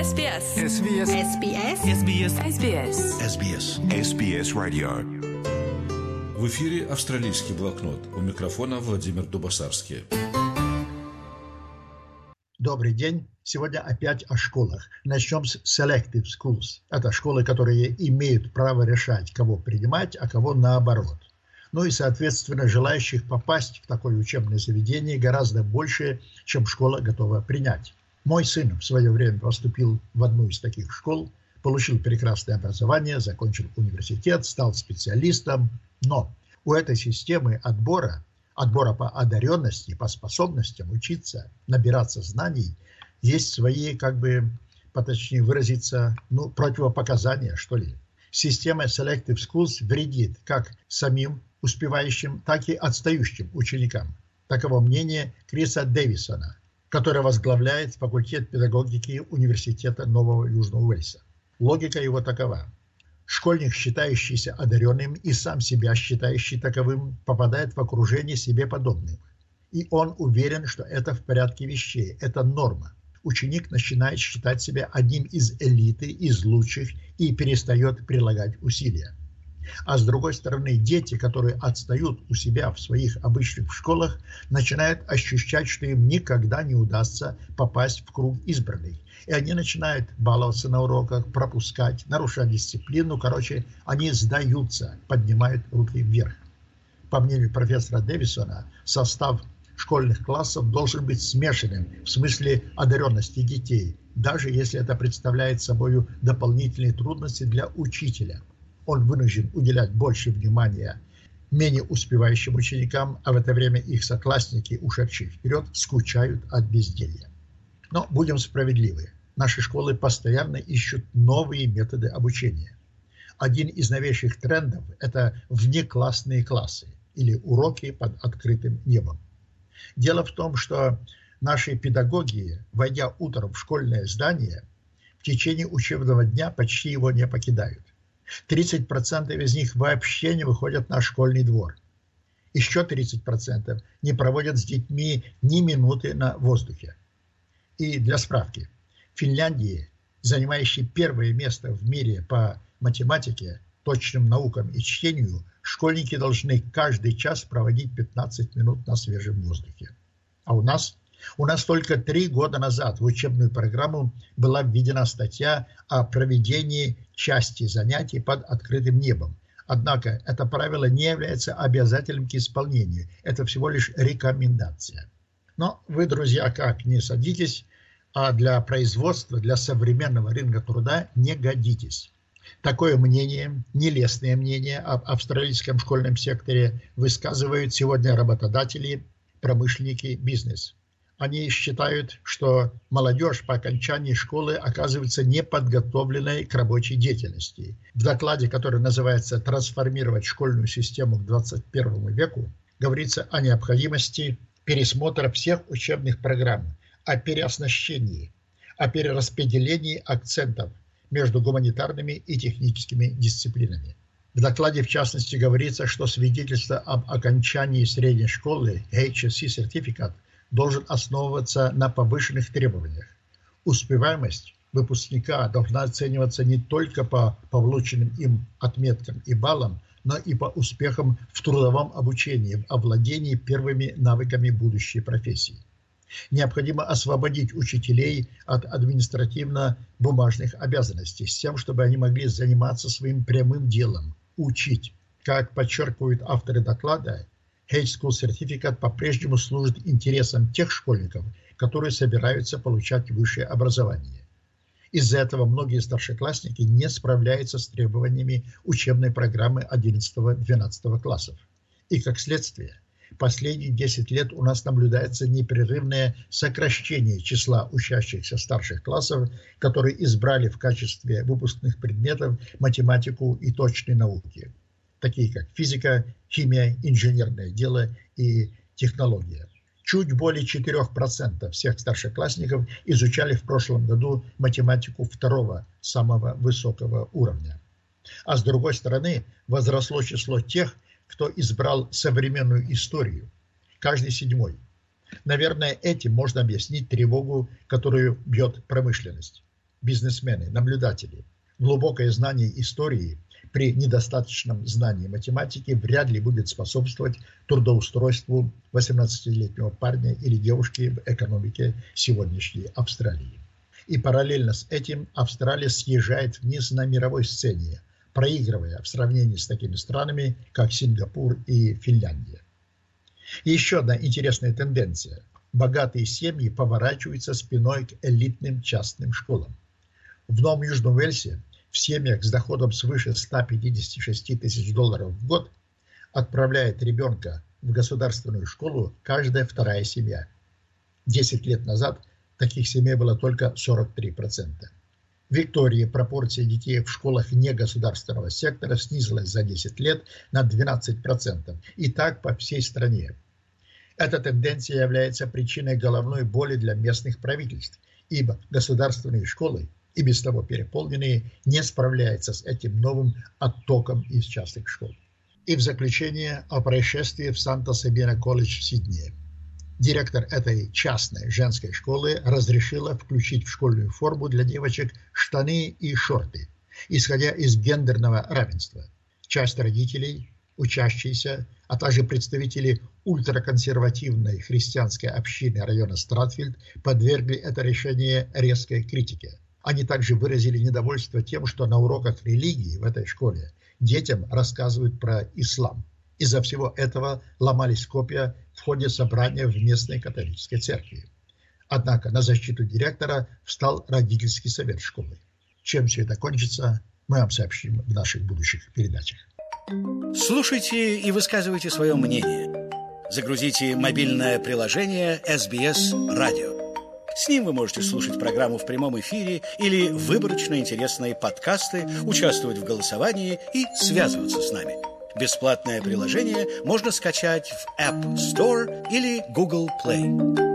SBS. SBS. SBS. SBS. SBS. SBS. SBS Radio. В эфире «Австралийский блокнот». У микрофона Владимир Дубасарский. Добрый день. Сегодня опять о школах. Начнем с Selective Schools. Это школы, которые имеют право решать, кого принимать, а кого наоборот. Ну и, соответственно, желающих попасть в такое учебное заведение гораздо больше, чем школа готова принять. Мой сын в свое время поступил в одну из таких школ, получил прекрасное образование, закончил университет, стал специалистом. Но у этой системы отбора по одаренности, по способностям учиться, набираться знаний, есть свои, поточнее выразиться, противопоказания, что ли. Система Selective Schools вредит как самим успевающим, так и отстающим ученикам. Таково мнение Криса Дэвисона, который возглавляет факультет педагогики Университета Нового Южного Уэльса. Логика его такова. Школьник, считающийся одаренным и сам себя считающий таковым, попадает в окружение себе подобных. И он уверен, что это в порядке вещей, это норма. Ученик начинает считать себя одним из элиты, из лучших и перестает прилагать усилия. А с другой стороны, дети, которые отстают у себя в своих обычных школах, начинают ощущать, что им никогда не удастся попасть в круг избранных. И они начинают баловаться на уроках, пропускать, нарушать дисциплину. Они сдаются, поднимают руки вверх. По мнению профессора Дэвисона, состав школьных классов должен быть смешанным в смысле одаренности детей, даже если это представляет собой дополнительные трудности для учителя. Он вынужден уделять больше внимания менее успевающим ученикам, а в это время их соклассники, ушедшие вперед, скучают от безделья. Но будем справедливы. Наши школы постоянно ищут новые методы обучения. Один из новейших трендов – это внеклассные классы или уроки под открытым небом. Дело в том, что наши педагоги, войдя утром в школьное здание, в течение учебного дня почти его не покидают. 30% из них вообще не выходят на школьный двор. Еще 30% не проводят с детьми ни минуты на воздухе. И для справки, в Финляндии, занимающей первое место в мире по математике, точным наукам и чтению, школьники должны каждый час проводить 15 минут на свежем воздухе. А у нас только 3 года назад в учебную программу была введена статья о проведении части занятий под открытым небом. Однако это правило не является обязательным к исполнению. Это всего лишь рекомендация. Но вы, друзья, как не садитесь, а для производства, для современного рынка труда не годитесь. Такое мнение, нелестное мнение об австралийском школьном секторе высказывают сегодня работодатели, промышленники, бизнес. Они считают, что молодежь по окончании школы оказывается неподготовленной к рабочей деятельности. В докладе, который называется «Трансформировать школьную систему к 21 веку», говорится о необходимости пересмотра всех учебных программ, о переоснащении, о перераспределении акцентов между гуманитарными и техническими дисциплинами. В докладе, в частности, говорится, что свидетельство об окончании средней школы HSC-сертификат должен основываться на повышенных требованиях. Успеваемость выпускника должна оцениваться не только по полученным им отметкам и баллам, но и по успехам в трудовом обучении, в овладении первыми навыками будущей профессии. Необходимо освободить учителей от административно-бумажных обязанностей с тем, чтобы они могли заниматься своим прямым делом – учить. Как подчеркивают авторы доклада, High School Certificate по-прежнему служит интересам тех школьников, которые собираются получать высшее образование. Из-за этого многие старшеклассники не справляются с требованиями учебной программы 11-12 классов. И как следствие, последние 10 лет у нас наблюдается непрерывное сокращение числа учащихся старших классов, которые избрали в качестве выпускных предметов математику и точные науки, такие как физика, химия, инженерное дело и технология. Чуть более 4% всех старшеклассников изучали в прошлом году математику второго, самого высокого уровня. А с другой стороны, возросло число тех, кто избрал современную историю, каждый 7-й. Наверное, этим можно объяснить тревогу, которую бьет промышленность. бизнесмены, наблюдатели. Глубокое знание истории при недостаточном знании математики вряд ли будет способствовать трудоустройству 18-летнего парня или девушки в экономике сегодняшней Австралии. И параллельно с этим Австралия съезжает вниз на мировой сцене, проигрывая в сравнении с такими странами, как Сингапур и Финляндия. И еще одна интересная тенденция. Богатые семьи поворачиваются спиной к элитным частным школам. В Новом Южном Уэльсе в семьях с доходом свыше 156 тысяч долларов в год отправляет ребенка в государственную школу каждая вторая семья. 10 лет назад таких семей было только 43%. В Виктории пропорция детей в школах негосударственного сектора снизилась за 10 лет на 12%. И так по всей стране. Эта тенденция является причиной головной боли для местных правительств, ибо государственные школы, и без того переполненные, не справляются с этим новым оттоком из частных школ. И в заключение о происшествии в Санта-Сабина колледж в Сиднее. Директор этой частной женской школы разрешила включить в школьную форму для девочек штаны и шорты, исходя из гендерного равенства. Часть родителей, учащиеся, а также представители ультраконсервативной христианской общины района Стратфилд подвергли это решение резкой критике. Они также выразили недовольство тем, что на уроках религии в этой школе детям рассказывают про ислам. Из-за всего этого ломались копья в ходе собрания в местной католической церкви. Однако на защиту директора встал родительский совет школы. Чем все это кончится, мы вам сообщим в наших будущих передачах. Слушайте и высказывайте свое мнение. Загрузите мобильное приложение SBS Radio. С ним вы можете слушать программу в прямом эфире или выборочно интересные подкасты, участвовать в голосовании и связываться с нами. Бесплатное приложение можно скачать в App Store или Google Play.